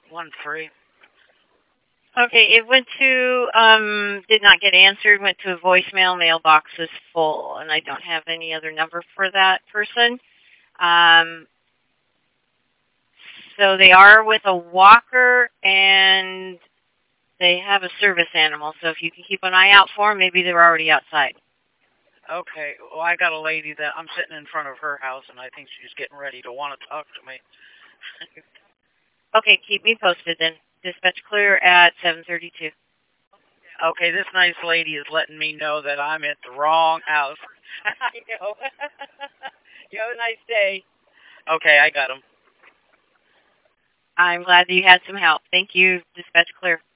1-3. Okay, it went to did not get answered. Went to a voicemail. Mailbox is full, and I don't have any other number for that person. Um, so they are with a walker, and they have a service animal. So if you can keep an eye out for them, maybe they're already outside. Okay, well, I got a lady that I'm sitting in front of her house, and I think she's getting ready to want to talk to me. Okay, keep me posted then. Dispatch clear at 7:32. Okay, this nice lady is letting me know that I'm at the wrong house. I know. You have a nice day. Okay, I got him. I'm glad that you had some help. Thank you. Dispatch clear.